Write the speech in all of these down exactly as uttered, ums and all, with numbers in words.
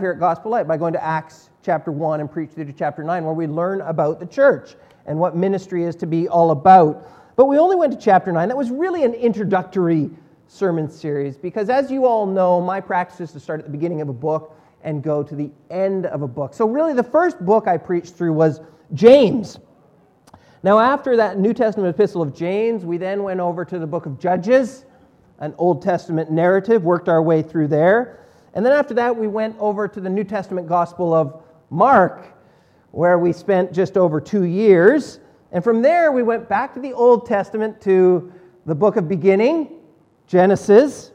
here at Gospel Light by going to Acts chapter one and preach through to chapter nine, where we learn about the church and what ministry is to be all about. But we only went to chapter nine. That was really an introductory sermon series because, as you all know, my practice is to start at the beginning of a book and go to the end of a book. So really the first book I preached through was James. Now after that New Testament epistle of James, we then went over to the book of Judges, an Old Testament narrative, worked our way through there. And then after that we went over to the New Testament Gospel of Mark, where we spent just over two years. And from there we went back to the Old Testament to the book of beginning, Genesis.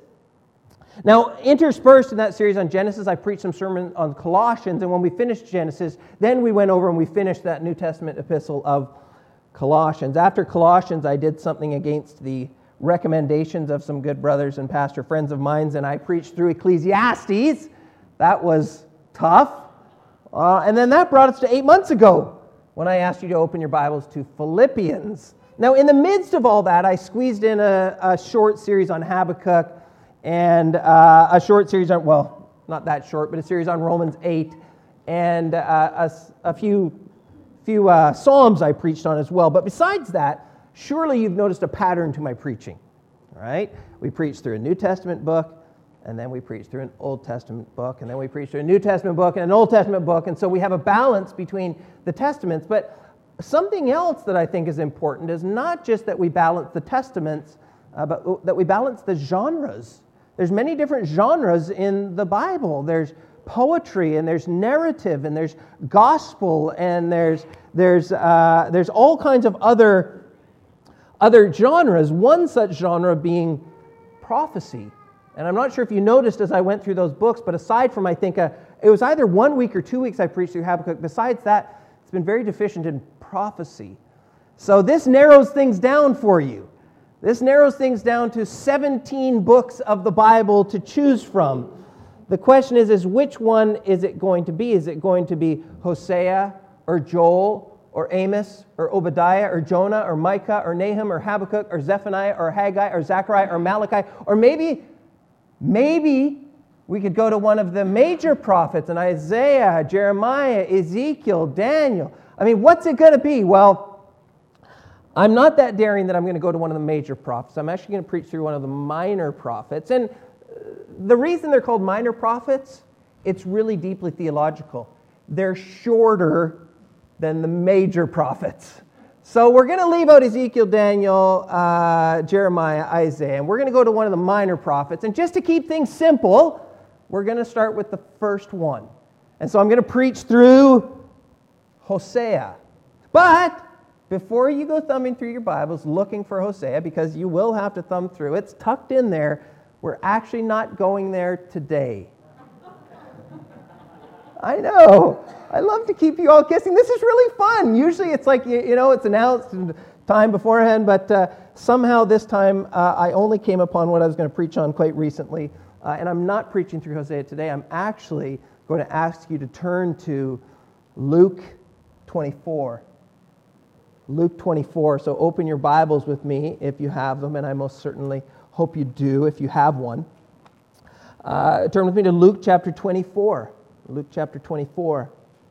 Now, interspersed in that series on Genesis, I preached some sermon on Colossians, and when we finished Genesis, then we went over and we finished that New Testament epistle of Colossians. After Colossians, I did something against the recommendations of some good brothers and pastor friends of mine, and I preached through Ecclesiastes. That was tough. Uh, and then that brought us to eight months ago, when I asked you to open your Bibles to Philippians. Now, in the midst of all that, I squeezed in a, a short series on Habakkuk, and uh, a short series on, well, not that short, but a series on Romans eight, and uh, a, a few, few uh, Psalms I preached on as well. But besides that, surely you've noticed a pattern to my preaching, right? We preached through a New Testament book, and then we preached through an Old Testament book, and then we preached through a New Testament book and an Old Testament book, and so we have a balance between the Testaments. But something else that I think is important is not just that we balance the Testaments, uh, but that we balance the genres. There's many different genres in the Bible. There's poetry, and there's narrative, and there's gospel, and there's there's uh, there's all kinds of other other genres. One such genre being prophecy. And I'm not sure if you noticed as I went through those books, but aside from I think a, it was either one week or two weeks I preached through Habakkuk. Besides that, it's been very deficient in prophecy. So this narrows things down for you. This narrows things down to seventeen books of the Bible to choose from. The question is, is which one is it going to be? Is it going to be Hosea or Joel or Amos or Obadiah or Jonah or Micah or Nahum or Habakkuk or Zephaniah or Haggai or Zechariah or Malachi? Or maybe, maybe we could go to one of the major prophets, and Isaiah, Jeremiah, Ezekiel, Daniel. I mean, what's it going to be? Well, I'm not that daring that I'm going to go to one of the major prophets. I'm actually going to preach through one of the minor prophets. And the reason they're called minor prophets, it's really deeply theological. They're shorter than the major prophets. So we're going to leave out Ezekiel, Daniel, uh, Jeremiah, Isaiah, and we're going to go to one of the minor prophets. And just to keep things simple, we're going to start with the first one. And so I'm going to preach through Hosea. But before you go thumbing through your Bibles looking for Hosea, because you will have to thumb through, it's tucked in there. We're actually not going there today. I know. I love to keep you all guessing. This is really fun. Usually it's like, you, you know, it's announced time beforehand, but uh, somehow this time uh, I only came upon what I was going to preach on quite recently, uh, and I'm not preaching through Hosea today. I'm actually going to ask you to turn to Luke twenty-four. Luke twenty-four, so open your Bibles with me if you have them, and I most certainly hope you do if you have one. Uh, turn with me to Luke chapter twenty-four. Luke chapter twenty-four.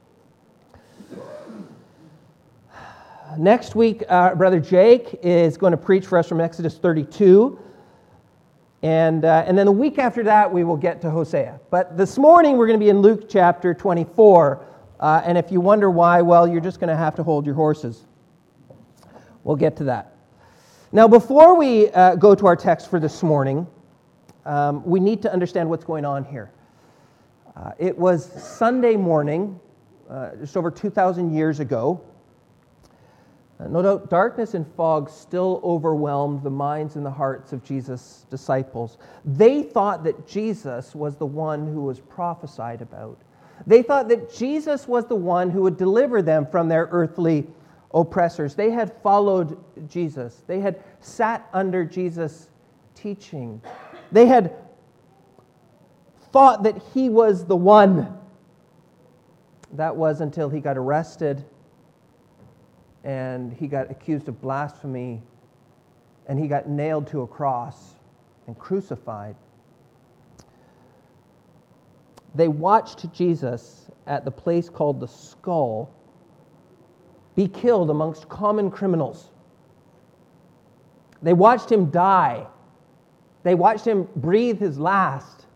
Next week, uh, Brother Jake is going to preach for us from Exodus thirty-two, and, uh, and then the week after that we will get to Hosea. But this morning we're going to be in Luke chapter twenty-four, uh, and if you wonder why, well, you're just going to have to hold your horses. We'll get to that. Now, before we uh, go to our text for this morning, um, we need to understand what's going on here. Uh, it was Sunday morning, uh, just over two thousand years ago. Uh, no doubt darkness and fog still overwhelmed the minds and the hearts of Jesus' disciples. They thought that Jesus was the one who was prophesied about. They thought that Jesus was the one who would deliver them from their earthly oppressors. They had followed Jesus. They had sat under Jesus' teaching. They had thought that he was the one. That was until he got arrested and he got accused of blasphemy and he got nailed to a cross and crucified. they watched Jesus at the place called the Skull be killed amongst common criminals. They watched him die. They watched him breathe his last.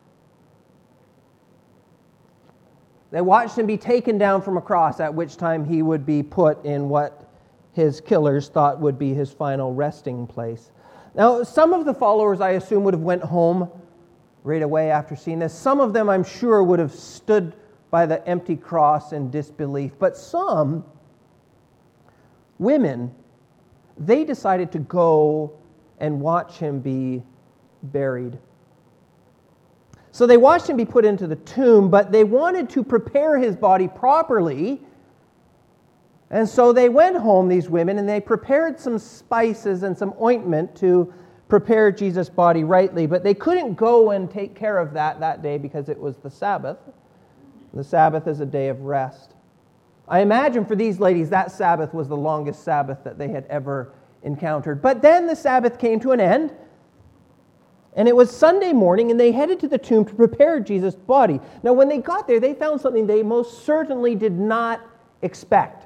They watched him be taken down from a cross, at which time he would be put in what his killers thought would be his final resting place. Now, some of the followers, I assume, would have went home right away after seeing this. Some of them, I'm sure, would have stood by the empty cross in disbelief. But some women, they decided to go and watch him be buried. So they watched him be put into the tomb, but they wanted to prepare his body properly. And so they went home, these women, and they prepared some spices and some ointment to prepare Jesus' body rightly. But they couldn't go and take care of that that day because it was the Sabbath. The Sabbath is a day of rest. I imagine for these ladies, that Sabbath was the longest Sabbath that they had ever encountered. But then the Sabbath came to an end, and it was Sunday morning, and they headed to the tomb to prepare Jesus' body. Now, when they got there, they found something they most certainly did not expect.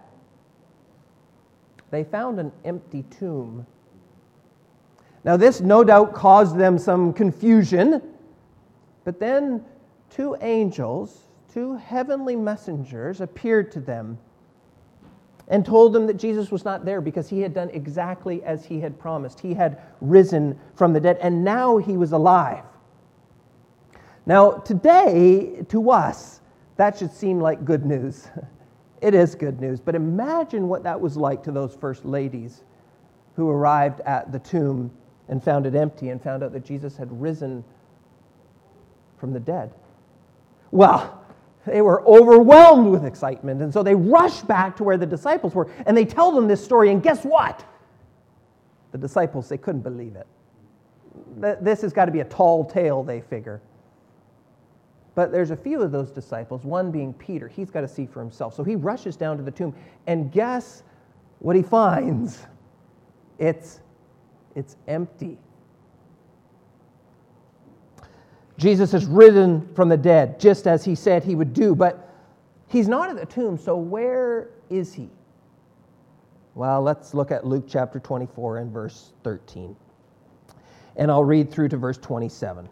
They found an empty tomb. Now, this no doubt caused them some confusion, but then two angels, two heavenly messengers, appeared to them and told them that Jesus was not there because he had done exactly as he had promised. He had risen from the dead, and now he was alive. Now, today, to us, that should seem like good news. It is good news, but imagine what that was like to those first ladies who arrived at the tomb and found it empty and found out that Jesus had risen from the dead. Well, they were overwhelmed with excitement, and so they rush back to where the disciples were, and they tell them this story, and guess what? The disciples, they couldn't believe it. This has got to be a tall tale, they figure. But there's a few of those disciples, one being Peter. He's got to see for himself. So he rushes down to the tomb, and guess what he finds? It's, it's empty. Jesus has risen from the dead, just as he said he would do, but he's not at the tomb, so where is he? Well, let's look at Luke chapter twenty-four and verse thirteen. And I'll read through to verse twenty-seven.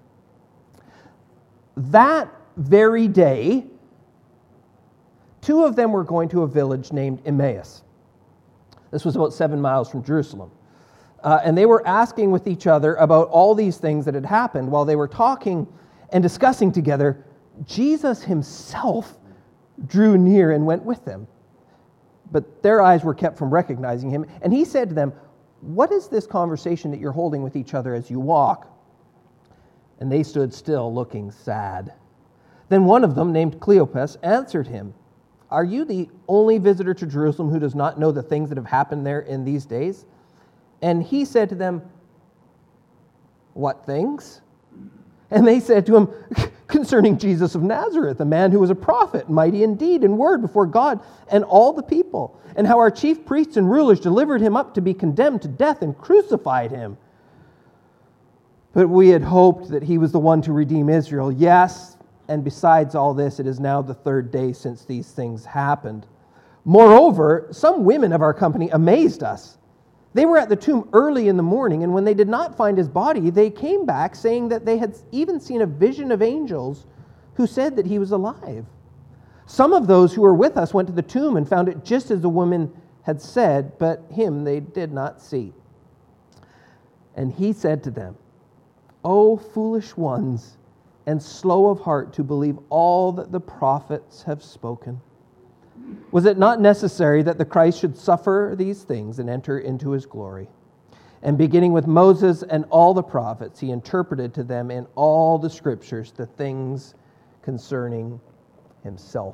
That very day, two of them were going to a village named Emmaus. This was about seven miles from Jerusalem. Uh, and they were asking with each other about all these things that had happened. While they were talking and discussing together, Jesus himself drew near and went with them. But their eyes were kept from recognizing him. And he said to them, "What is this conversation that you're holding with each other as you walk?" And they stood still, looking sad. Then one of them, named Cleopas, answered him, "Are you the only visitor to Jerusalem who does not know the things that have happened there in these days?" And he said to them, "What things?" And they said to him, "Concerning Jesus of Nazareth, a man who was a prophet, mighty in deed and word before God and all the people, and how our chief priests and rulers delivered him up to be condemned to death and crucified him. But we had hoped that he was the one to redeem Israel. Yes, and besides all this, it is now the third day since these things happened. Moreover, some women of our company amazed us. They were at the tomb early in the morning, and when they did not find his body, they came back saying that they had even seen a vision of angels who said that he was alive. Some of those who were with us went to the tomb and found it just as the woman had said, but him they did not see." And he said to them, "O foolish ones, and slow of heart to believe all that the prophets have spoken. Was it not necessary that the Christ should suffer these things and enter into his glory? And beginning with Moses and all the prophets, he interpreted to them in all the scriptures the things concerning himself."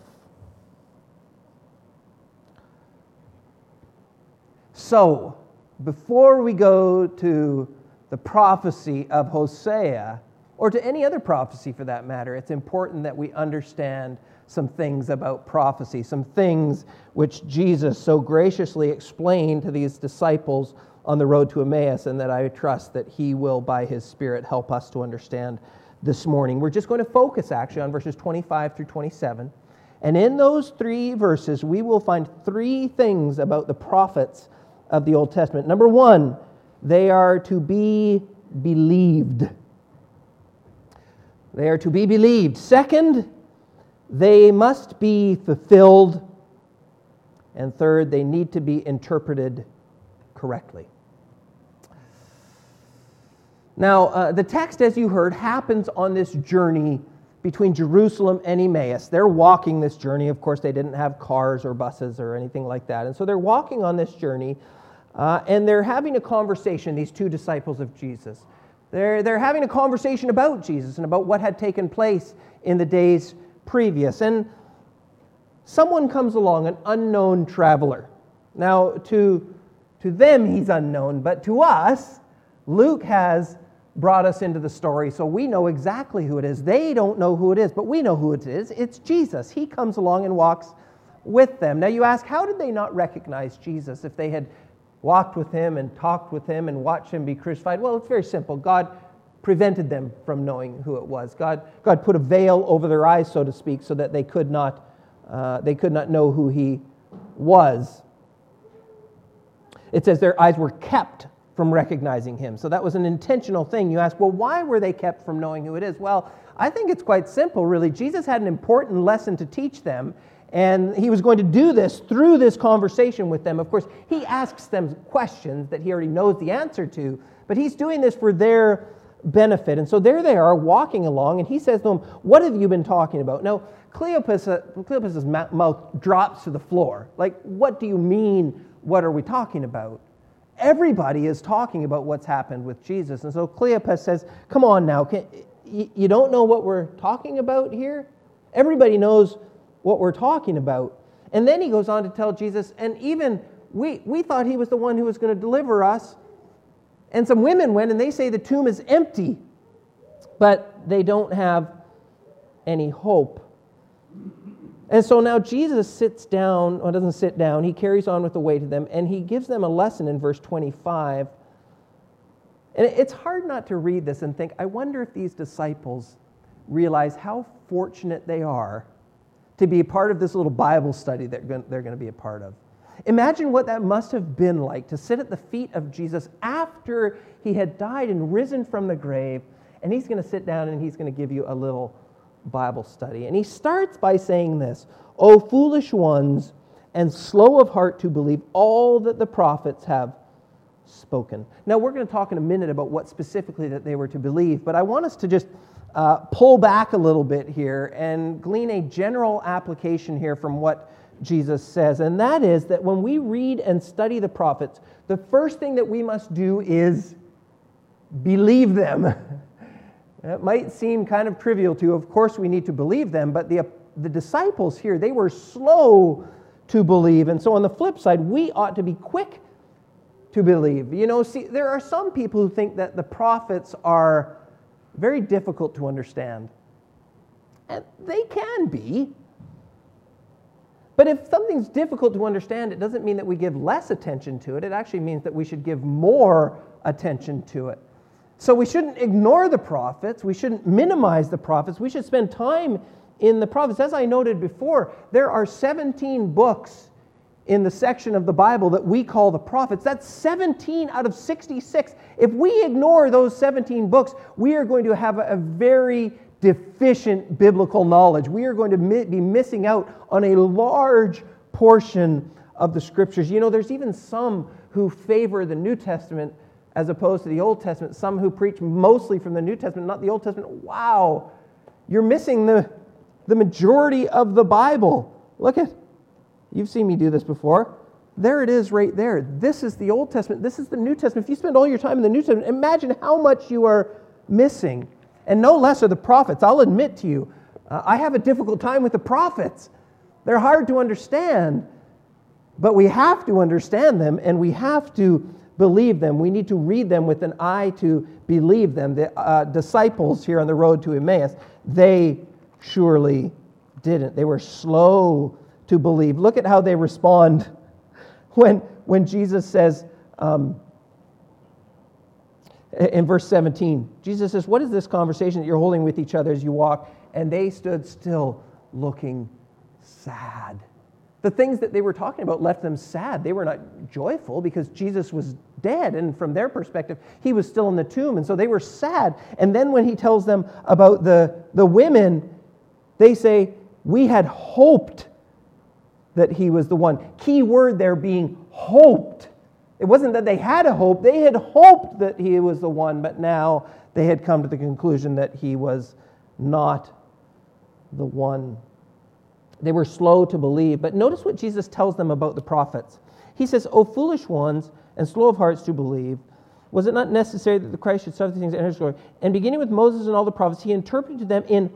So, before we go to the prophecy of Hosea, or to any other prophecy for that matter, it's important that we understand some things about prophecy, some things which Jesus so graciously explained to these disciples on the road to Emmaus, and that I trust that he will, by his Spirit, help us to understand this morning. We're just going to focus actually on verses twenty-five through twenty-seven. And in those three verses, we will find three things about the prophets of the Old Testament. Number one, they are to be believed. They are to be believed. Second, they must be fulfilled. And third, they need to be interpreted correctly. Now, uh, the text, as you heard, happens on this journey between Jerusalem and Emmaus. They're walking this journey. Of course, they didn't have cars or buses or anything like that. And so they're walking on this journey, uh, and they're having a conversation, these two disciples of Jesus. They're, they're having a conversation about Jesus and about what had taken place in the days previous. And someone comes along, an unknown traveler. Now, to, to them, he's unknown, but to us, Luke has brought us into the story, so we know exactly who it is. They don't know who it is, but we know who it is. It's Jesus. He comes along and walks with them. Now you ask, how did they not recognize Jesus if they had walked with him and talked with him and watched him be crucified? Well, it's very simple. God prevented them from knowing who it was. God, God put a veil over their eyes, so to speak, so that they could not, uh, they could not know who he was. It says their eyes were kept from recognizing him. So that was an intentional thing. You ask, well, why were they kept from knowing who it is? Well, I think it's quite simple, really. Jesus had an important lesson to teach them, and he was going to do this through this conversation with them. Of course, he asks them questions that he already knows the answer to, but he's doing this for their benefit. And so there they are walking along, and he says to them, what have you been talking about? Now, Cleopas, uh, Cleopas's mouth drops to the floor. Like, what do you mean, what are we talking about? Everybody is talking about what's happened with Jesus. And so Cleopas says, come on now, can, you, you don't know what we're talking about here? Everybody knows what we're talking about. And then he goes on to tell Jesus, and even we, we thought he was the one who was going to deliver us. And some women went and they say the tomb is empty, but they don't have any hope. And so now Jesus sits down, or doesn't sit down, he carries on with the way to them, and he gives them a lesson in verse twenty-five. And it's hard not to read this and think, I wonder if these disciples realize how fortunate they are to be a part of this little Bible study that they're going to be a part of. Imagine what that must have been like to sit at the feet of Jesus after he had died and risen from the grave, and he's going to sit down and he's going to give you a little Bible study. And he starts by saying this, O foolish ones, and slow of heart to believe all that the prophets have spoken. Now, we're going to talk in a minute about what specifically that they were to believe, but I want us to just uh, pull back a little bit here and glean a general application here from what Jesus says, and that is that when we read and study the prophets, the first thing that we must do is believe them. It might seem kind of trivial to, of course we need to believe them, but the, the disciples here, they were slow to believe. And so on the flip side, we ought to be quick to believe. You know, see, there are some people who think that the prophets are very difficult to understand. And they can be. But if something's difficult to understand, it doesn't mean that we give less attention to it. It actually means that we should give more attention to it. So we shouldn't ignore the prophets. We shouldn't minimize the prophets. We should spend time in the prophets. As I noted before, there are seventeen books in the section of the Bible that we call the prophets. That's seventeen out of sixty-six. If we ignore those seventeen books, we are going to have a very deficient biblical knowledge. We are going to mi- be missing out on a large portion of the Scriptures. You know, there's even some who favor the New Testament as opposed to the Old Testament, some who preach mostly from the New Testament, not the Old Testament. Wow, you're missing the, the majority of the Bible. Look at, you've seen me do this before. There it is right there. This is the Old Testament. This is the New Testament. If you spend all your time in the New Testament, imagine how much you are missing. And no less are the prophets. I'll admit to you, uh, I have a difficult time with the prophets. They're hard to understand, but we have to understand them, and we have to believe them. We need to read them with an eye to believe them. The uh, disciples here on the road to Emmaus, they surely didn't. They were slow to believe. Look at how they respond when, when Jesus says, um, In verse seventeen, Jesus says, what is this conversation that you're holding with each other as you walk? And they stood still, looking sad. The things that they were talking about left them sad. They were not joyful because Jesus was dead, and from their perspective, he was still in the tomb, and so they were sad. And then when he tells them about the, the women, they say, we had hoped that he was the one. Key word there being hoped. It wasn't that they had a hope, they had hoped that he was the one, but now they had come to the conclusion that he was not the one. They were slow to believe. But notice what Jesus tells them about the prophets. He says, O foolish ones, and slow of hearts to believe, was it not necessary that the Christ should suffer these things and enter his glory? And beginning with Moses and all the prophets, he interpreted to them in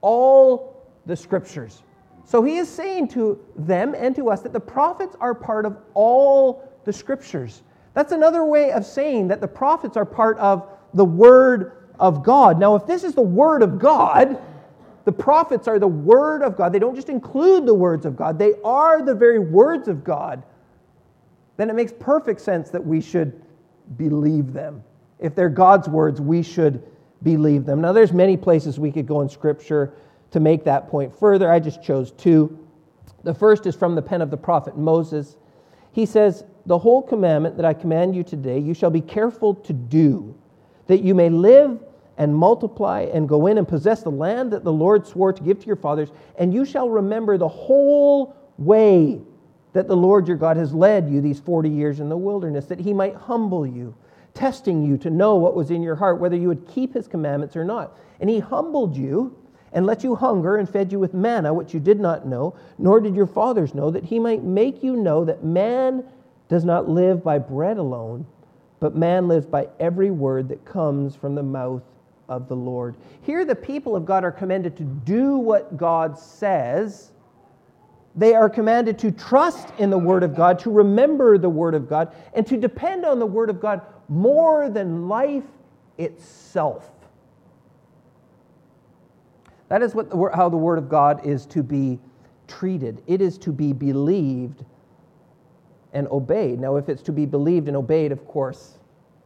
all the scriptures. So he is saying to them and to us that the prophets are part of all the scriptures. That's another way of saying that the prophets are part of the Word of God. Now, if this is the Word of God, the prophets are the Word of God. They don't just include the words of God. They are the very words of God. Then it makes perfect sense that we should believe them. If they're God's words, we should believe them. Now, there's many places we could go in Scripture to make that point further. I just chose two. The first is from the pen of the prophet Moses. He says, the whole commandment that I command you today, you shall be careful to do, that you may live and multiply and go in and possess the land that the Lord swore to give to your fathers, and you shall remember the whole way that the Lord your God has led you these forty years in the wilderness, that he might humble you, testing you to know what was in your heart, whether you would keep his commandments or not. And he humbled you and let you hunger and fed you with manna, which you did not know, nor did your fathers know, that he might make you know that man does not live by bread alone, but man lives by every word that comes from the mouth of the Lord. Here the people of God are commanded to do what God says. They are commanded to trust in the Word of God, to remember the Word of God, and to depend on the Word of God more than life itself. That is what the, how the Word of God is to be treated. It is to be believed and obeyed. Now, if it's to be believed and obeyed, of course,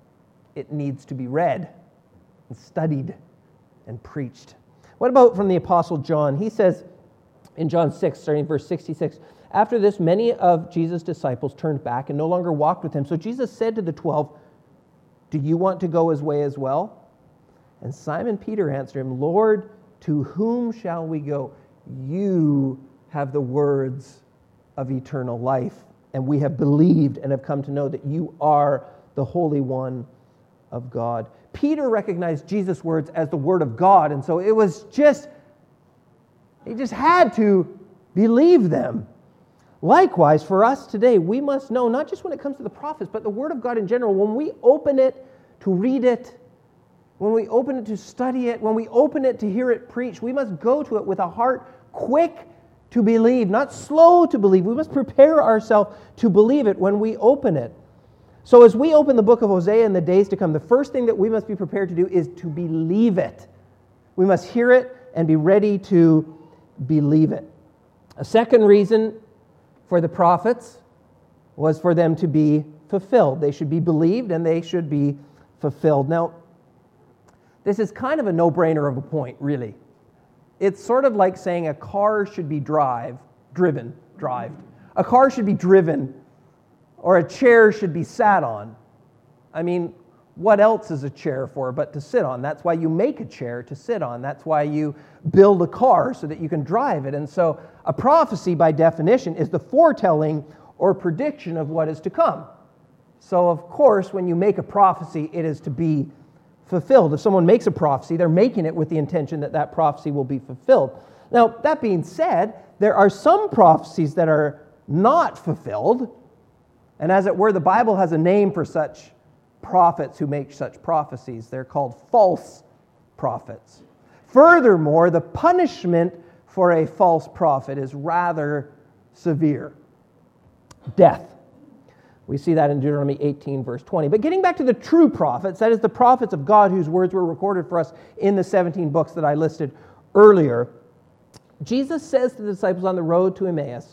it needs to be read and studied and preached. What about from the Apostle John? He says in John six, starting in verse sixty-six, after this, many of Jesus' disciples turned back and no longer walked with him. So Jesus said to the twelve, do you want to go his way as well? And Simon Peter answered him, Lord, to whom shall we go? You have the words of eternal life, and we have believed and have come to know that you are the Holy One of God. Peter recognized Jesus' words as the Word of God, and so it was just, he just had to believe them. Likewise, for us today, we must know, not just when it comes to the prophets, but the Word of God in general, when we open it to read it, when we open it to study it, when we open it to hear it preached, we must go to it with a heart quick to believe, not slow to believe. We must prepare ourselves to believe it when we open it. So as we open the book of Hosea in the days to come, the first thing that we must be prepared to do is to believe it. We must hear it and be ready to believe it. A second reason for the prophets was for them to be fulfilled. They should be believed and they should be fulfilled. Now, this is kind of a no-brainer of a point, really. It's sort of like saying a car should be drive, driven, drived. A car should be driven, or a chair should be sat on. I mean, what else is a chair for but to sit on? That's why you make a chair to sit on. That's why you build a car so that you can drive it. And so a prophecy, by definition, is the foretelling or prediction of what is to come. So, of course, when you make a prophecy, it is to be fulfilled. If someone makes a prophecy, they're making it with the intention that that prophecy will be fulfilled. Now, that being said, there are some prophecies that are not fulfilled, and as it were, the Bible has a name for such prophets who make such prophecies. They're called false prophets. Furthermore, the punishment for a false prophet is rather severe. Death. We see that in Deuteronomy eighteen, verse twenty. But getting back to the true prophets, that is the prophets of God whose words were recorded for us in the seventeen books that I listed earlier, Jesus says to the disciples on the road to Emmaus,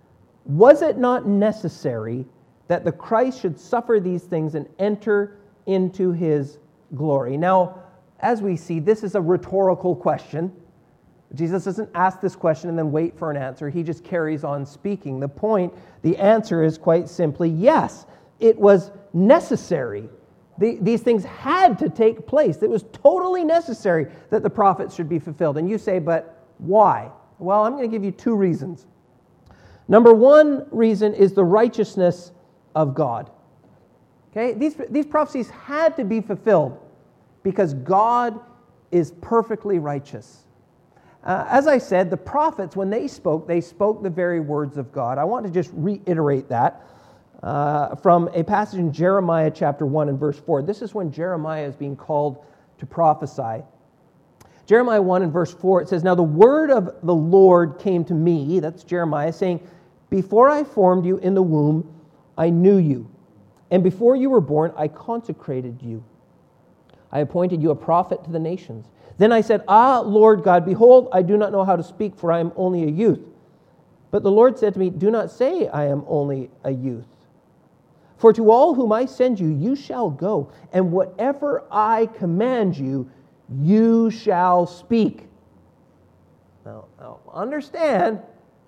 was it not necessary that the Christ should suffer these things and enter into his glory. Now, as we see, this is a rhetorical question. Jesus doesn't ask this question and then wait for an answer. He just carries on speaking. The point, the answer is quite simply yes. It was necessary. The, these things had to take place. It was totally necessary that the prophets should be fulfilled. And you say, but why? Well, I'm going to give you two reasons. Number one reason is the righteousness of God. Okay, these, these prophecies had to be fulfilled because God is perfectly righteous. Uh, as I said, the prophets, when they spoke, they spoke the very words of God. I want to just reiterate that uh, from a passage in Jeremiah chapter one and verse four. This is when Jeremiah is being called to prophesy. Jeremiah one and verse four, it says, "Now the word of the Lord came to me," that's Jeremiah, saying, "Before I formed you in the womb, I knew you. And before you were born, I consecrated you. I appointed you a prophet to the nations. Then I said, Ah, Lord God, behold, I do not know how to speak, for I am only a youth. But the Lord said to me, Do not say I am only a youth. For to all whom I send you, you shall go, and whatever I command you, you shall speak." Now, now understand,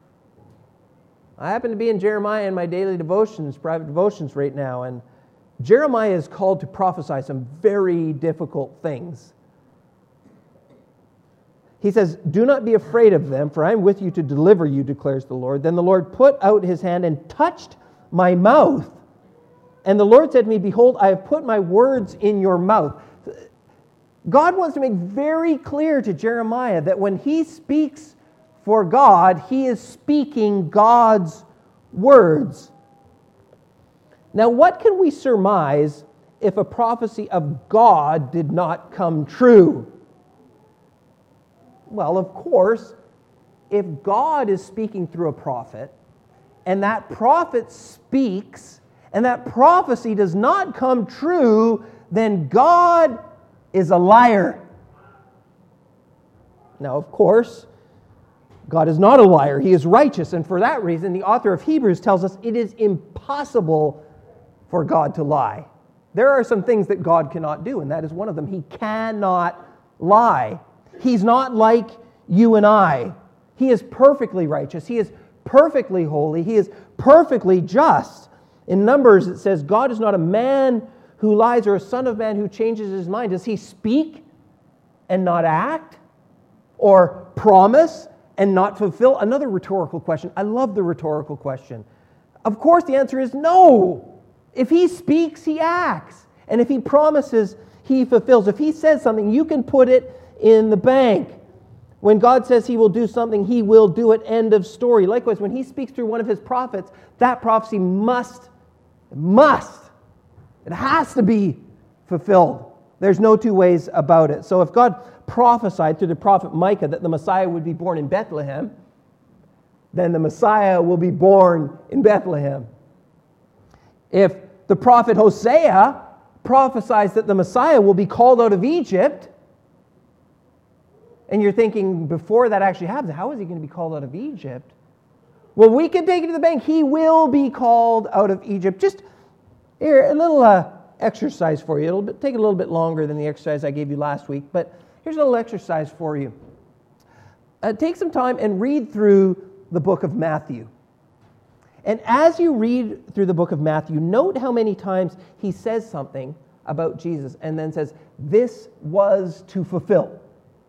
I happen to be in Jeremiah in my daily devotions, private devotions right now, and Jeremiah is called to prophesy some very difficult things. He says, "Do not be afraid of them, for I am with you to deliver you, declares the Lord." Then the Lord put out his hand and touched my mouth. And the Lord said to me, "Behold, I have put my words in your mouth." God wants to make very clear to Jeremiah that when he speaks for God, he is speaking God's words. Now, what can we surmise if a prophecy of God did not come true? Well, of course, if God is speaking through a prophet, and that prophet speaks, and that prophecy does not come true, then God is a liar. Now, of course, God is not a liar. He is righteous, and for that reason, the author of Hebrews tells us it is impossible for God to lie. There are some things that God cannot do, and that is one of them. He cannot lie. He's not like you and I. He is perfectly righteous. He is perfectly holy. He is perfectly just. In Numbers, it says, God is not a man who lies or a son of man who changes his mind. Does he speak and not act? Or promise and not fulfill? Another rhetorical question. I love the rhetorical question. Of course, the answer is no. If he speaks, he acts. And if he promises, he fulfills. If he says something, you can put it in the bank. When God says he will do something, he will do it. End of story. Likewise, when he speaks through one of his prophets, that prophecy must, must, it has to be fulfilled. There's no two ways about it. So if God prophesied through the prophet Micah that the Messiah would be born in Bethlehem, then the Messiah will be born in Bethlehem. If the prophet Hosea prophesies that the Messiah will be called out of Egypt, and you're thinking, before that actually happens, how is he going to be called out of Egypt? Well, we can take it to the bank. He will be called out of Egypt. Just here, a little uh, exercise for you. It'll take a little bit longer than the exercise I gave you last week, but here's a little exercise for you. Uh, take some time and read through the book of Matthew. And as you read through the book of Matthew, note how many times he says something about Jesus and then says, this was to fulfill.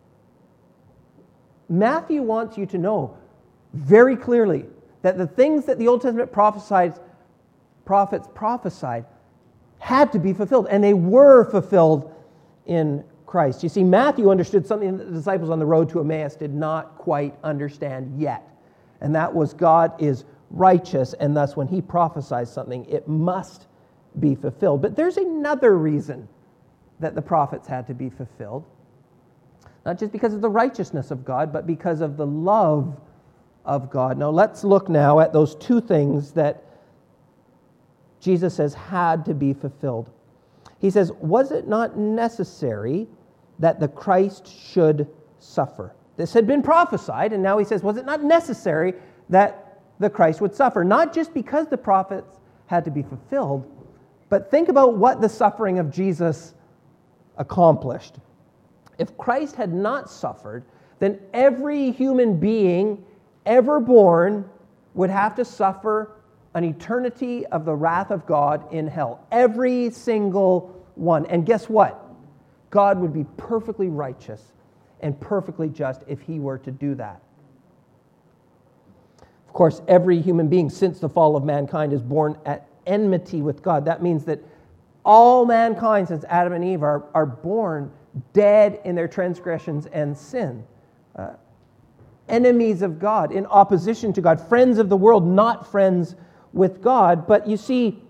Matthew wants you to know very clearly that the things that the Old Testament prophesied, prophets prophesied had to be fulfilled, and they were fulfilled in Christ. You see, Matthew understood something that the disciples on the road to Emmaus did not quite understand yet, and that was God is righteous, and thus when he prophesies something, it must be fulfilled. But there's another reason that the prophets had to be fulfilled. Not just because of the righteousness of God, but because of the love of God. Now let's look now at those two things that Jesus says had to be fulfilled. He says, was it not necessary that the Christ should suffer? This had been prophesied, and now he says, was it not necessary that the Christ would suffer? Not just because the prophets had to be fulfilled, but think about what the suffering of Jesus accomplished. If Christ had not suffered, then every human being ever born would have to suffer an eternity of the wrath of God in hell. Every single one. And guess what? God would be perfectly righteous and perfectly just if he were to do that. Of course, every human being since the fall of mankind is born at enmity with God. That means that all mankind since Adam and Eve are, are born dead in their transgressions and sin. Uh, enemies of God, in opposition to God, friends of the world, not friends with God. But you see,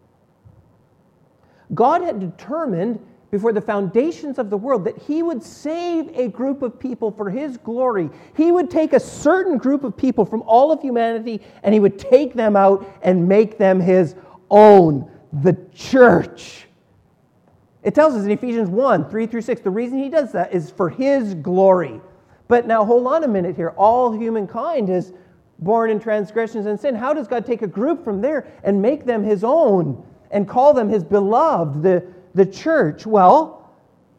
God had determined before the foundations of the world that he would save a group of people for his glory. He would take a certain group of people from all of humanity and he would take them out and make them his own, the church. It tells us in Ephesians one, three through six, the reason he does that is for his glory. But now hold on a minute here. All humankind is born in transgressions and sin. How does God take a group from there and make them his own and call them his beloved, the, the church? Well,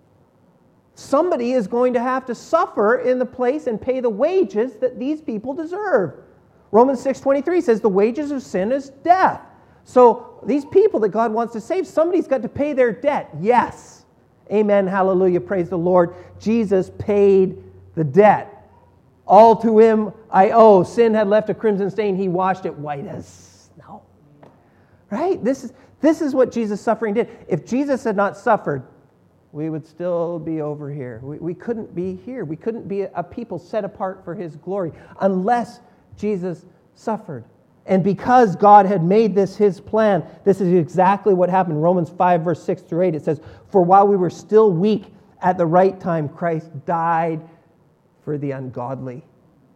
somebody is going to have to suffer in the place and pay the wages that these people deserve. Romans six twenty-three says the wages of sin is death. So these people that God wants to save, somebody's got to pay their debt. Yes. Amen. Hallelujah. Praise the Lord. Jesus paid the debt. All to him I owe. Sin had left a crimson stain. He washed it white as snow. Right? This is, this is what Jesus' suffering did. If Jesus had not suffered, we would still be over here. We, we couldn't be here. We couldn't be a people set apart for his glory unless Jesus suffered. And because God had made this his plan, this is exactly what happened. Romans five, verse six through eight, it says, "For while we were still weak, at the right time, Christ died for the ungodly."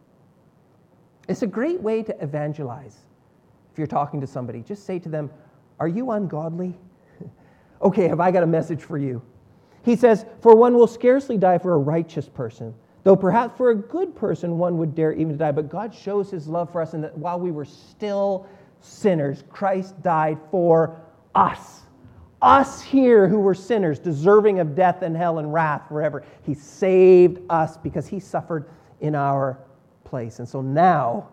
It's a great way to evangelize. If you're talking to somebody, just say to them, "Are you ungodly?" Okay, have I got a message for you? He says, "For one will scarcely die for a righteous person, though perhaps for a good person one would dare even to die. But God shows his love for us in that while we were still sinners, Christ died for us. Us here who were sinners, deserving of death and hell and wrath forever. He saved us because he suffered in our place. And so now,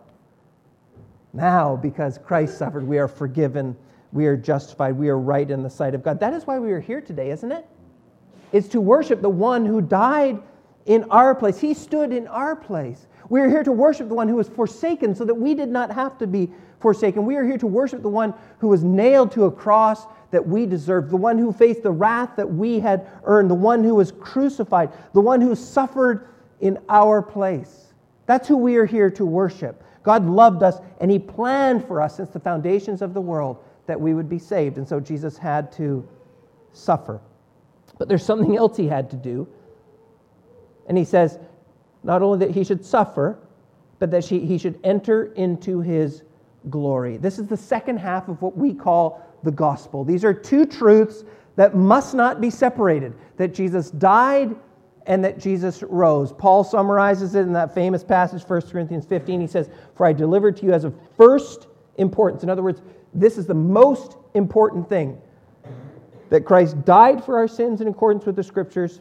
now because Christ suffered, we are forgiven, we are justified, we are right in the sight of God. That is why we are here today, isn't it? It's to worship the one who died in our place. He stood in our place. We are here to worship the one who was forsaken so that we did not have to be forsaken. We are here to worship the one who was nailed to a cross that we deserved, the one who faced the wrath that we had earned, the one who was crucified, the one who suffered in our place. That's who we are here to worship. God loved us and he planned for us since the foundations of the world that we would be saved. And so Jesus had to suffer. But there's something else he had to do. And he says, not only that he should suffer, but that he should enter into his glory. This is the second half of what we call the gospel. These are two truths that must not be separated, that Jesus died and that Jesus rose. Paul summarizes it in that famous passage, First Corinthians fifteen. He says, "For I delivered to you as of first importance." In other words, this is the most important thing, that Christ died for our sins in accordance with the Scriptures.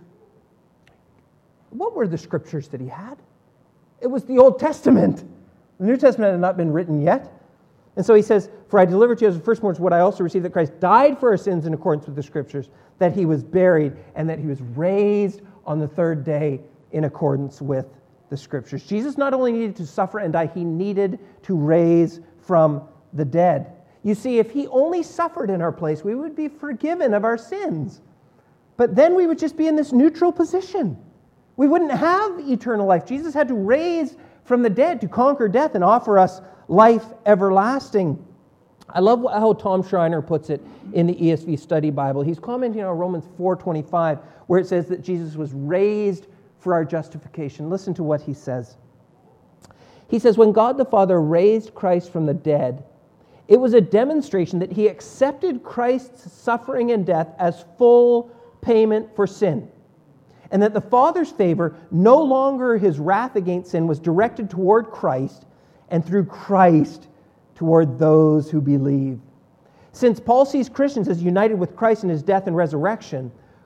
What were the Scriptures that he had? It was the Old Testament. The New Testament had not been written yet. And so he says, "For I delivered to you as the first importance what I also received, that Christ died for our sins in accordance with the Scriptures, that he was buried, and that he was raised on the third day in accordance with the Scriptures." Jesus not only needed to suffer and die, he needed to raise from the dead. You see, if he only suffered in our place, we would be forgiven of our sins. But then we would just be in this neutral position. We wouldn't have eternal life. Jesus had to raise from the dead to conquer death and offer us life everlasting. I love how Tom Schreiner puts it in the E S V Study Bible. He's commenting on Romans four twenty-five, where it says that Jesus was raised for our justification. Listen to what he says. He says, "When God the Father raised Christ from the dead, it was a demonstration that he accepted Christ's suffering and death as full payment for sin, and that the Father's favor, no longer his wrath against sin, was directed toward Christ, and through Christ toward those who believe. Since Paul sees Christians as united with Christ in his death and resurrection,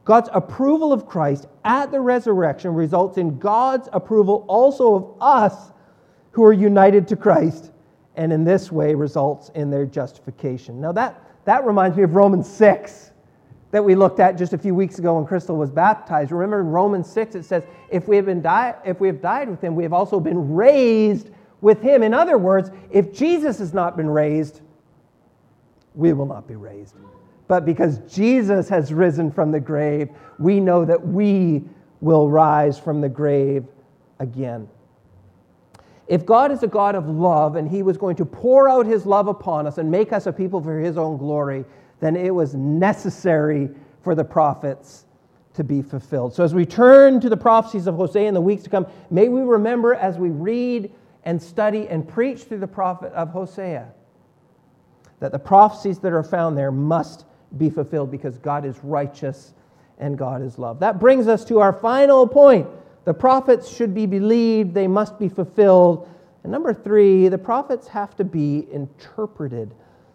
God's approval of Christ at the resurrection results in God's approval also of us who are united to Christ, and in this way results in their justification. Now that, that reminds me of Romans six that we looked at just a few weeks ago when Crystal was baptized. Remember in Romans six it says, if we have been di- if we have died with him, we have also been raised with him. In other words, if Jesus has not been raised, we will not be raised. But because Jesus has risen from the grave, we know that we will rise from the grave again. If God is a God of love and he was going to pour out his love upon us and make us a people for his own glory, then it was necessary for the prophets to be fulfilled. So as we turn to the prophecies of Hosea in the weeks to come, may we remember as we read and study and preach through the prophet of Hosea that the prophecies that are found there must be fulfilled because God is righteous and God is love. That brings us to our final point. The prophets should be believed, they must be fulfilled. And number three, the prophets have to be interpreted.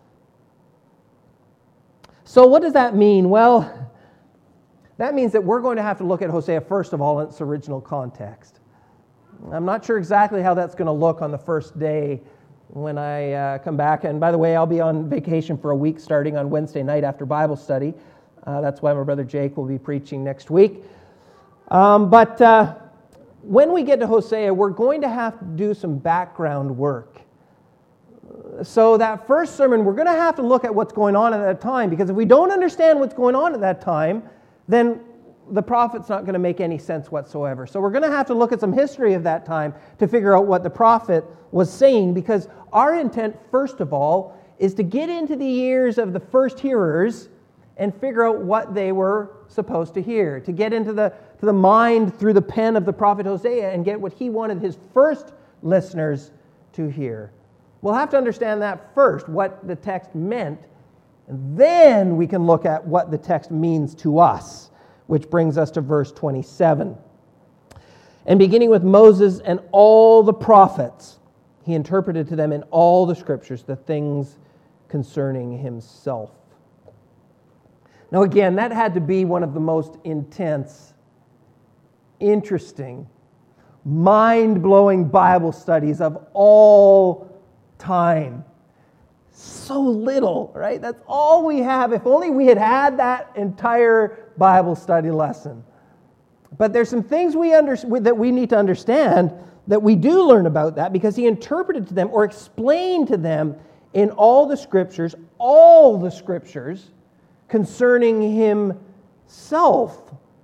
So what does that mean? Well, that means that we're going to have to look at Hosea first of all in its original context. I'm not sure exactly how that's going to look on the first day when I uh, come back. And by the way, I'll be on vacation for a week starting on Wednesday night after Bible study. Uh, that's why my brother Jake will be preaching next week. Um, but uh, when we get to Hosea, we're going to have to do some background work. So that first sermon, we're going to have to look at what's going on at that time, because if we don't understand what's going on at that time, then the prophet's not going to make any sense whatsoever. So we're going to have to look at some history of that time to figure out what the prophet was saying, because our intent, first of all, is to get into the ears of the first hearers and figure out what they were supposed to hear, to get into the, to the mind through the pen of the prophet Hosea and get what he wanted his first listeners to hear. We'll have to understand that first, what the text meant, and then we can look at what the text means to us, which brings us to verse twenty-seven. And beginning with Moses and all the prophets, he interpreted to them in all the scriptures the things concerning himself. Now again, that had to be one of the most intense, interesting, mind-blowing Bible studies of all time. So little, right? That's all we have. If only we had had that entire Bible study lesson. But there's some things we under, that we need to understand that we do learn about that, because he interpreted to them or explained to them in all the scriptures, all the scriptures concerning himself.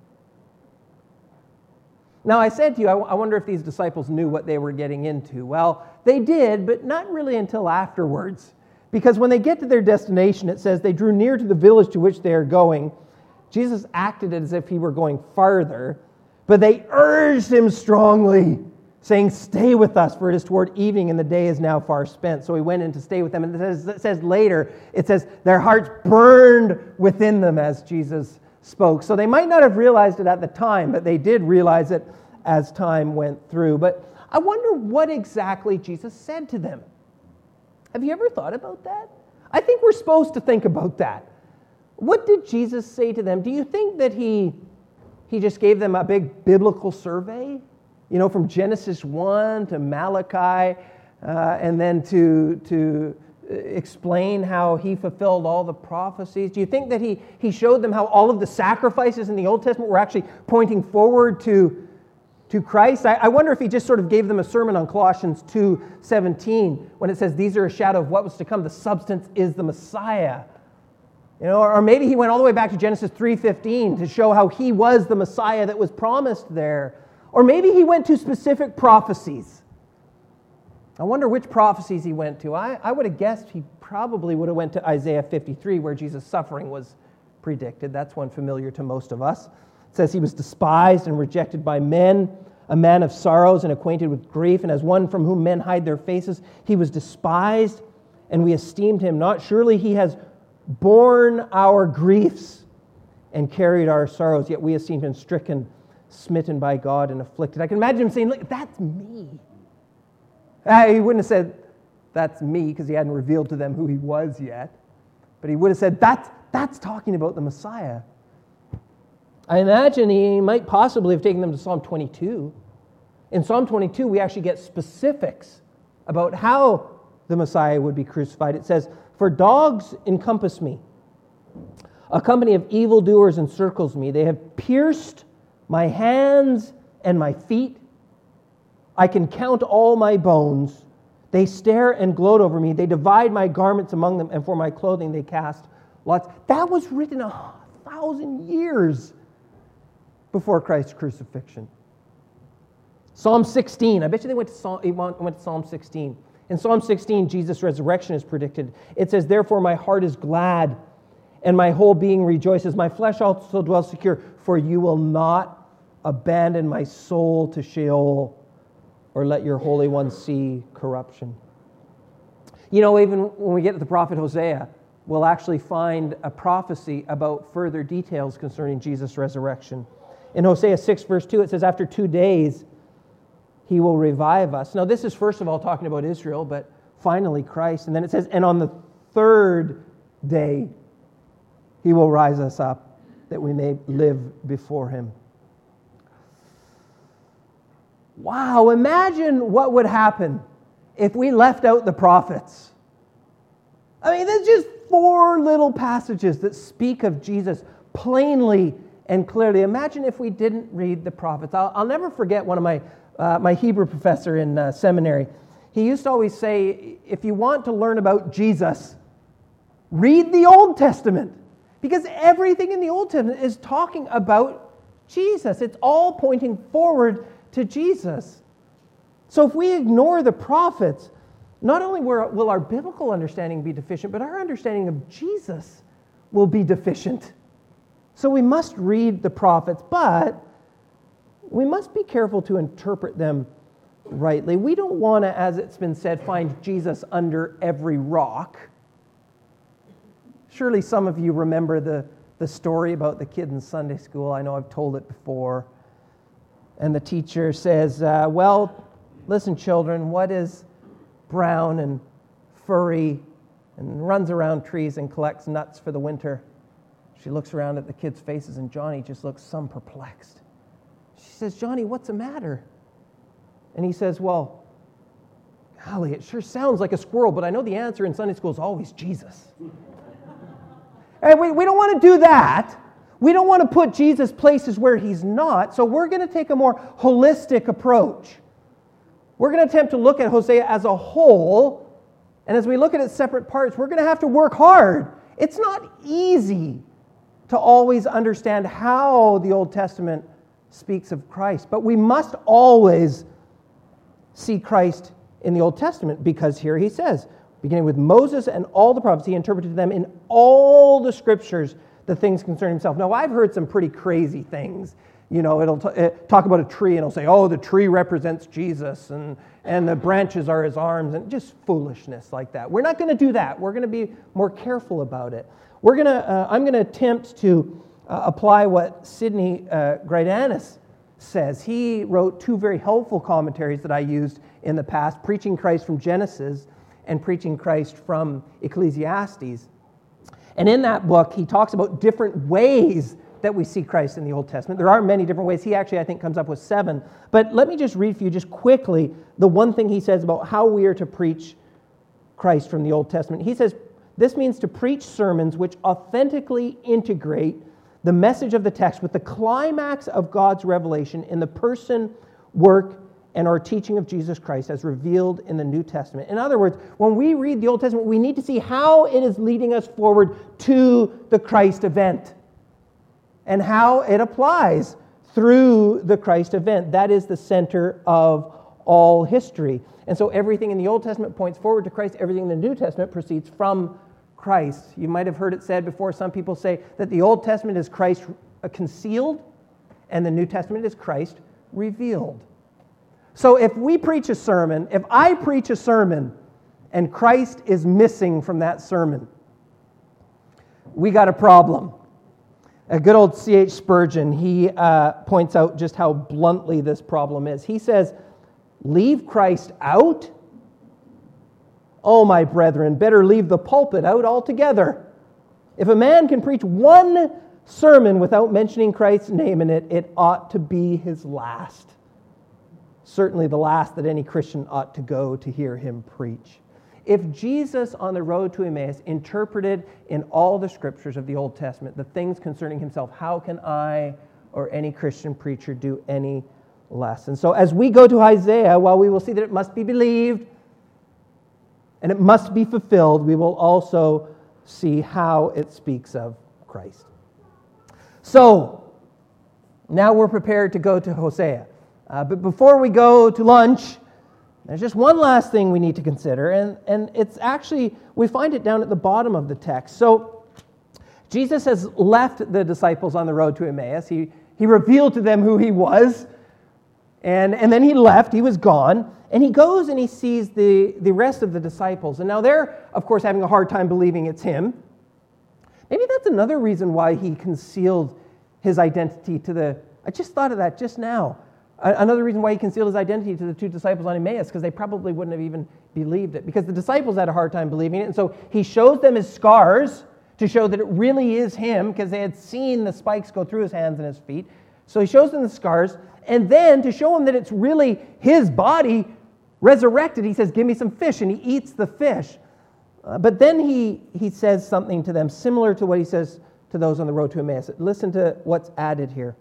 Now, I said to you, I wonder if these disciples knew what they were getting into. Well, they did, but not really until afterwards. Because when they get to their destination, it says they drew near to the village to which they are going. Jesus acted as if he were going farther, but they urged him strongly, saying, "Stay with us, for it is toward evening, and the day is now far spent." So he went in to stay with them. And it says, it says later, it says, their hearts burned within them as Jesus spoke. So they might not have realized it at the time, but they did realize it as time went through. But I wonder what exactly Jesus said to them. Have you ever thought about that? I think we're supposed to think about that. What did Jesus say to them? Do you think that he, he just gave them a big biblical survey? You know, from Genesis one to Malachi, uh, and then to, to explain how he fulfilled all the prophecies? Do you think that he, he showed them how all of the sacrifices in the Old Testament were actually pointing forward to to Christ? I, I wonder if he just sort of gave them a sermon on Colossians two seventeen when it says, "These are a shadow of what was to come. The substance is the Messiah." You know, or maybe he went all the way back to Genesis three fifteen to show how he was the Messiah that was promised there. Or maybe he went to specific prophecies. I wonder which prophecies he went to. I, I would have guessed he probably would have went to Isaiah fifty-three, where Jesus' suffering was predicted. That's one familiar to most of us. It says he was despised and rejected by men, a man of sorrows and acquainted with grief, and as one from whom men hide their faces, he was despised, and we esteemed him not. Surely he has borne our griefs and carried our sorrows, yet we esteemed him stricken, smitten by God, and afflicted. I can imagine him saying, "Look, that's me." Uh, he wouldn't have said, "That's me," because he hadn't revealed to them who he was yet. But he would have said, that's, that's talking about the Messiah. I imagine he might possibly have taken them to Psalm twenty-two. In Psalm twenty-two, we actually get specifics about how the Messiah would be crucified. It says, "For dogs encompass me. A company of evildoers encircles me. They have pierced my hands and my feet. I can count all my bones. They stare and gloat over me. They divide my garments among them, and for my clothing they cast lots." That was written a thousand years before Christ's crucifixion. Psalm sixteen. I bet you they went to Psalm, went to Psalm sixteen. In Psalm sixteen, Jesus' resurrection is predicted. It says, "Therefore my heart is glad, and my whole being rejoices. My flesh also dwells secure, for you will not abandon my soul to Sheol, or let your Holy One see corruption." You know, even when we get to the prophet Hosea, we'll actually find a prophecy about further details concerning Jesus' resurrection. In Hosea six, verse two, it says, "After two days, he will revive us." Now, this is first of all talking about Israel, but finally Christ. And then it says, "And on the third day, he will rise us up, that we may live before him." Wow, imagine what would happen if we left out the prophets. I mean, there's just four little passages that speak of Jesus plainly and clearly. Imagine if we didn't read the prophets. I'll, I'll never forget one of my Uh, my Hebrew professor in uh, seminary. He used to always say, if you want to learn about Jesus, read the Old Testament. Because everything in the Old Testament is talking about Jesus. It's all pointing forward to Jesus. So if we ignore the prophets, not only will our biblical understanding be deficient, but our understanding of Jesus will be deficient. So we must read the prophets, but we must be careful to interpret them rightly. We don't want to, as it's been said, find Jesus under every rock. Surely some of you remember the, the story about the kid in Sunday school. I know I've told it before. And the teacher says, uh, well, listen, children, what is brown and furry and runs around trees and collects nuts for the winter? She looks around at the kids' faces, and Johnny just looks some perplexed. She says, "Johnny, what's the matter?" And he says, "Well, golly, it sure sounds like a squirrel, but I know the answer in Sunday school is always Jesus." And we, we don't want to do that. We don't want to put Jesus places where he's not, so we're going to take a more holistic approach. We're going to attempt to look at Hosea as a whole, and as we look at its separate parts, we're going to have to work hard. It's not easy to always understand how the Old Testament speaks of Christ, but we must always see Christ in the Old Testament, because here he says, beginning with Moses and all the prophets, he interpreted them in all the scriptures, the things concerning himself. Now, I've heard some pretty crazy things. You know, it'll t- it, talk about a tree, and it'll say, oh, the tree represents Jesus, and, and the branches are his arms, and just foolishness like that. We're not going to do that. We're going to be more careful about it. We're going to, uh, I'm going to attempt to Uh, apply what Sidney uh, Greidanus says. He wrote two very helpful commentaries that I used in the past, Preaching Christ from Genesis and Preaching Christ from Ecclesiastes. And in that book, he talks about different ways that we see Christ in the Old Testament. There are many different ways. He actually, I think, comes up with seven. But let me just read for you just quickly the one thing he says about how we are to preach Christ from the Old Testament. He says, this means to preach sermons which authentically integrate the message of the text with the climax of God's revelation in the person, work, and our teaching of Jesus Christ as revealed in the New Testament. In other words, when we read the Old Testament, we need to see how it is leading us forward to the Christ event and how it applies through the Christ event. That is the center of all history. And so everything in the Old Testament points forward to Christ. Everything in the New Testament proceeds from Christ. You might have heard it said before, some people say that the Old Testament is Christ concealed and the New Testament is Christ revealed. So if we preach a sermon, if I preach a sermon and Christ is missing from that sermon, we got a problem. A good old C H Spurgeon, he uh, points out just how bluntly this problem is. He says, leave Christ out? Oh, my brethren, better leave the pulpit out altogether. If a man can preach one sermon without mentioning Christ's name in it, it ought to be his last. Certainly the last that any Christian ought to go to hear him preach. If Jesus on the road to Emmaus interpreted in all the scriptures of the Old Testament the things concerning himself, how can I or any Christian preacher do any less? And so as we go to Isaiah, while we will see that it must be believed and it must be fulfilled, we will also see how it speaks of Christ. So, now we're prepared to go to Hosea. Uh, but before we go to lunch, there's just one last thing we need to consider, and, and it's actually, we find it down at the bottom of the text. So, Jesus has left the disciples on the road to Emmaus. He, he revealed to them who he was, and, and then he left, he was gone, and he goes and he sees the, the rest of the disciples. And now they're, of course, having a hard time believing it's him. Maybe that's another reason why he concealed his identity to the... I just thought of that just now. Another reason why he concealed his identity to the two disciples on Emmaus, because they probably wouldn't have even believed it. Because the disciples had a hard time believing it, and so he shows them his scars to show that it really is him, because they had seen the spikes go through his hands and his feet. So he shows them the scars, and then to show them that it's really his body resurrected, he says, give me some fish, and he eats the fish. Uh, but then he, he says something to them similar to what he says to those on the road to Emmaus. Listen to what's added here.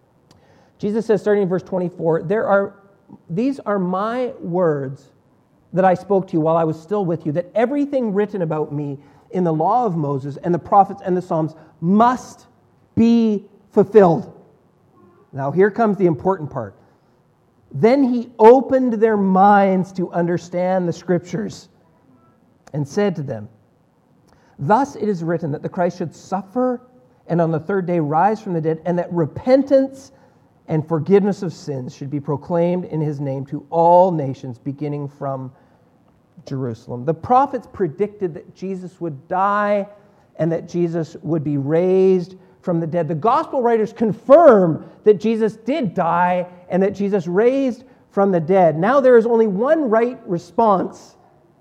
Jesus says, starting in verse twenty-four, "There are these are my words that I spoke to you while I was still with you, that everything written about me in the law of Moses and the prophets and the Psalms must be fulfilled." Now here comes the important part. "Then he opened their minds to understand the scriptures and said to them, 'Thus it is written that the Christ should suffer and on the third day rise from the dead, and that repentance and forgiveness of sins should be proclaimed in his name to all nations, beginning from Jerusalem.'" The prophets predicted that Jesus would die and that Jesus would be raised from the dead. The gospel writers confirm that Jesus did die and that Jesus raised from the dead. Now there is only one right response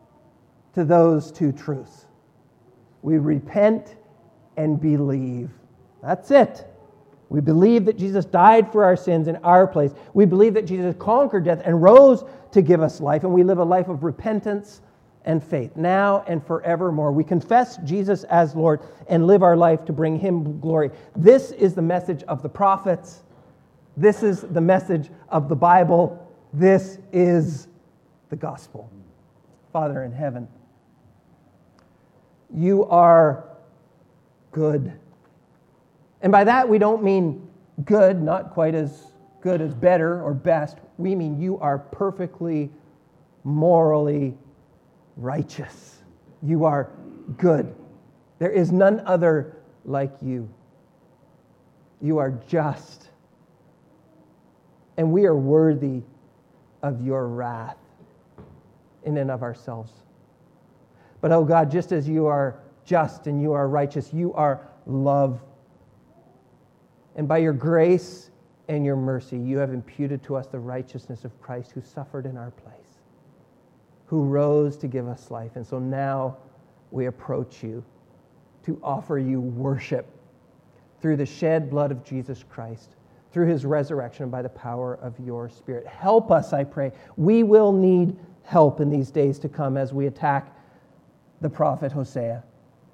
to those two truths. We repent and believe. That's it. We believe that Jesus died for our sins in our place. We believe that Jesus conquered death and rose to give us life, and we live a life of repentance and faith, now and forevermore. We confess Jesus as Lord and live our life to bring him glory. This is the message of the prophets. This is the message of the Bible. This is the gospel. Father in heaven, you are good. And by that we don't mean good, not quite as good as better or best. We mean you are perfectly, morally righteous. You are good. There is none other like you. You are just. And we are worthy of your wrath in and of ourselves. But, oh God, just as you are just and you are righteous, you are love. And by your grace and your mercy, you have imputed to us the righteousness of Christ, who suffered in our place, who rose to give us life. And so now we approach you to offer you worship through the shed blood of Jesus Christ, through his resurrection by the power of your Spirit. Help us, I pray. We will need help in these days to come as we attack the prophet Hosea.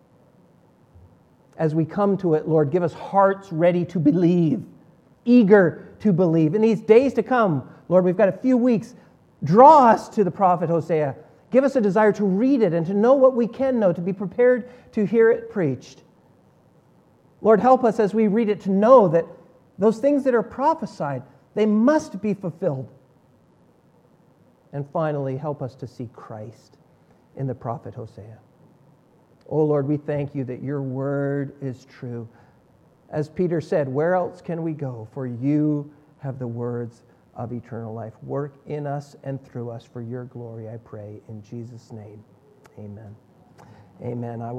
As we come to it, Lord, give us hearts ready to believe, eager to believe. In these days to come, Lord, we've got a few weeks. Draw us to the prophet Hosea. Give us a desire to read it and to know what we can know, to be prepared to hear it preached. Lord, help us as we read it to know that those things that are prophesied, they must be fulfilled. And finally, help us to see Christ in the prophet Hosea. Oh Lord, we thank you that your word is true. As Peter said, where else can we go? For you have the words of eternal life. Work in us and through us for your glory, I pray. In Jesus' name, amen. Amen. I